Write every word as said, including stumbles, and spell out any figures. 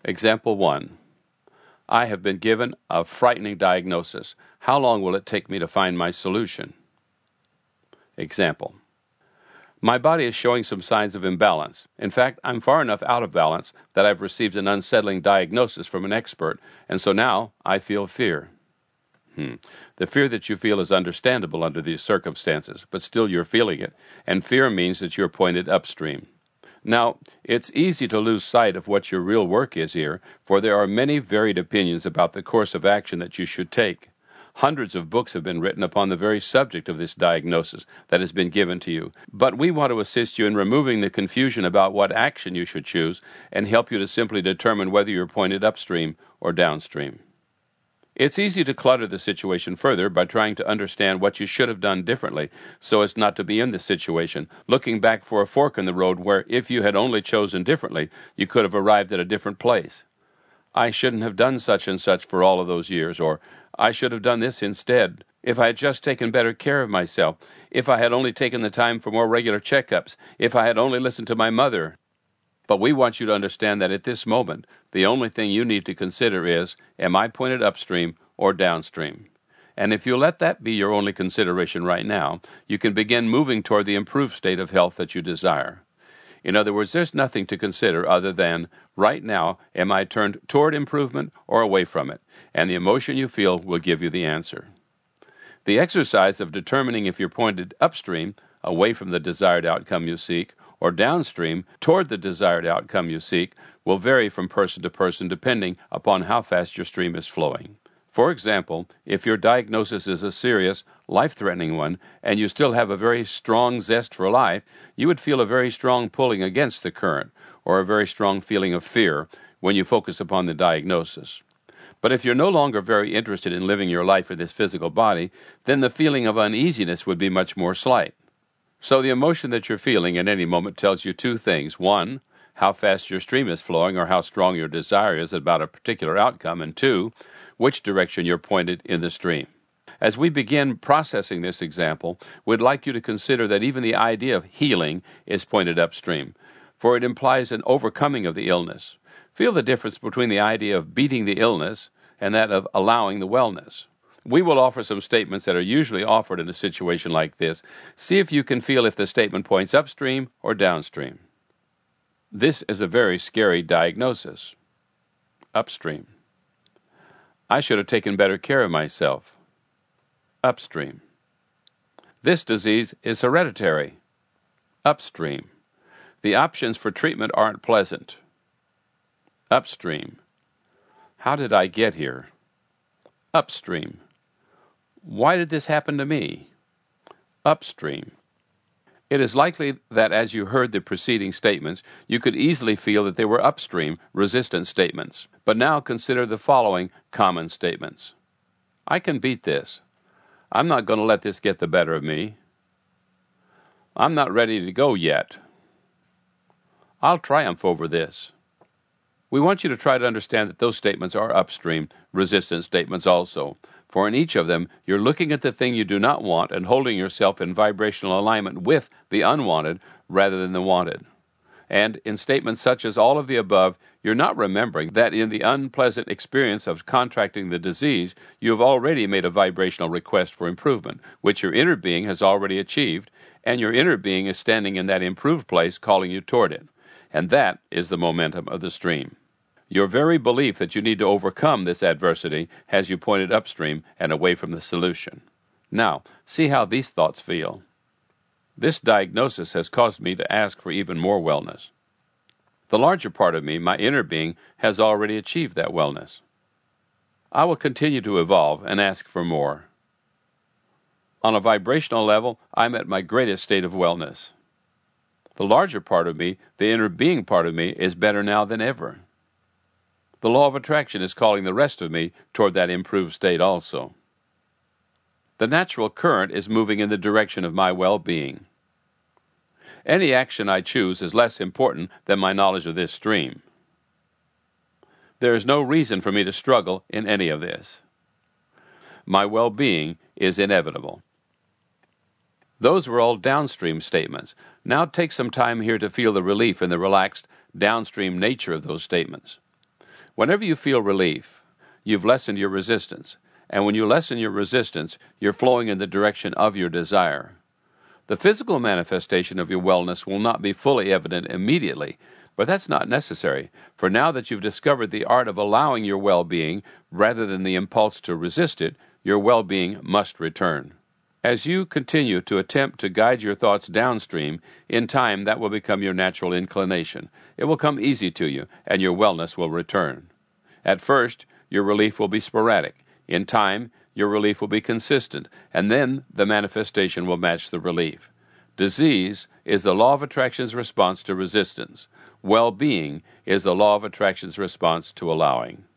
Example one. I have been given a frightening diagnosis. How long will it take me to find my solution? Example. My body is showing some signs of imbalance. In fact, I'm far enough out of balance that I've received an unsettling diagnosis from an expert, and so now I feel fear. Hmm. The fear that you feel is understandable under these circumstances, but still you're feeling it, and fear means that you're pointed upstream. Now, it's easy to lose sight of what your real work is here, for there are many varied opinions about the course of action that you should take. Hundreds of books have been written upon the very subject of this diagnosis that has been given to you, but we want to assist you in removing the confusion about what action you should choose and help you to simply determine whether you're pointed upstream or downstream. It's easy to clutter the situation further by trying to understand what you should have done differently so as not to be in this situation, looking back for a fork in the road where, if you had only chosen differently, you could have arrived at a different place. I shouldn't have done such and such for all of those years, or I should have done this instead. If I had just taken better care of myself, if I had only taken the time for more regular checkups, if I had only listened to my mother. But we want you to understand that at this moment, the only thing you need to consider is, am I pointed upstream or downstream? And if you let that be your only consideration right now, you can begin moving toward the improved state of health that you desire. In other words, there's nothing to consider other than, right now, am I turned toward improvement or away from it? And the emotion you feel will give you the answer. The exercise of determining if you're pointed upstream, away from the desired outcome you seek, or downstream, toward the desired outcome you seek, will vary from person to person depending upon how fast your stream is flowing. For example, if your diagnosis is a serious, life-threatening one, and you still have a very strong zest for life, you would feel a very strong pulling against the current, or a very strong feeling of fear when you focus upon the diagnosis. But if you're no longer very interested in living your life in this physical body, then the feeling of uneasiness would be much more slight. So the emotion that you're feeling at any moment tells you two things. One, how fast your stream is flowing or how strong your desire is about a particular outcome, and two, which direction you're pointed in the stream. As we begin processing this example, we'd like you to consider that even the idea of healing is pointed upstream, for it implies an overcoming of the illness. Feel the difference between the idea of beating the illness and that of allowing the wellness. We will offer some statements that are usually offered in a situation like this. See if you can feel if the statement points upstream or downstream. This is a very scary diagnosis. Upstream. I should have taken better care of myself. Upstream. This disease is hereditary. Upstream. The options for treatment aren't pleasant. Upstream. How did I get here? Upstream. Why did this happen to me? Upstream. It is likely that as you heard the preceding statements, you could easily feel that they were upstream, resistant statements. But now consider the following common statements. I can beat this. I'm not going to let this get the better of me. I'm not ready to go yet. I'll triumph over this. We want you to try to understand that those statements are upstream, resistant statements also. For in each of them, you're looking at the thing you do not want and holding yourself in vibrational alignment with the unwanted rather than the wanted. And in statements such as all of the above, you're not remembering that in the unpleasant experience of contracting the disease, you have already made a vibrational request for improvement, which your inner being has already achieved, and your inner being is standing in that improved place calling you toward it. And that is the momentum of the stream. Your very belief that you need to overcome this adversity has you pointed upstream and away from the solution. Now, see how these thoughts feel. This diagnosis has caused me to ask for even more wellness. The larger part of me, my inner being, has already achieved that wellness. I will continue to evolve and ask for more. On a vibrational level, I'm at my greatest state of wellness. The larger part of me, the inner being part of me, is better now than ever. The law of attraction is calling the rest of me toward that improved state also. The natural current is moving in the direction of my well-being. Any action I choose is less important than my knowledge of this stream. There is no reason for me to struggle in any of this. My well-being is inevitable. Those were all downstream statements. Now take some time here to feel the relief in the relaxed, downstream nature of those statements. Whenever you feel relief, you've lessened your resistance. And when you lessen your resistance, you're flowing in the direction of your desire. The physical manifestation of your wellness will not be fully evident immediately, but that's not necessary, for now that you've discovered the art of allowing your well-being rather than the impulse to resist it, your well-being must return. As you continue to attempt to guide your thoughts downstream, in time that will become your natural inclination. It will come easy to you, and your wellness will return. At first, your relief will be sporadic. In time, your relief will be consistent, and then the manifestation will match the relief. Disease is the law of attraction's response to resistance. Well-being is the law of attraction's response to allowing.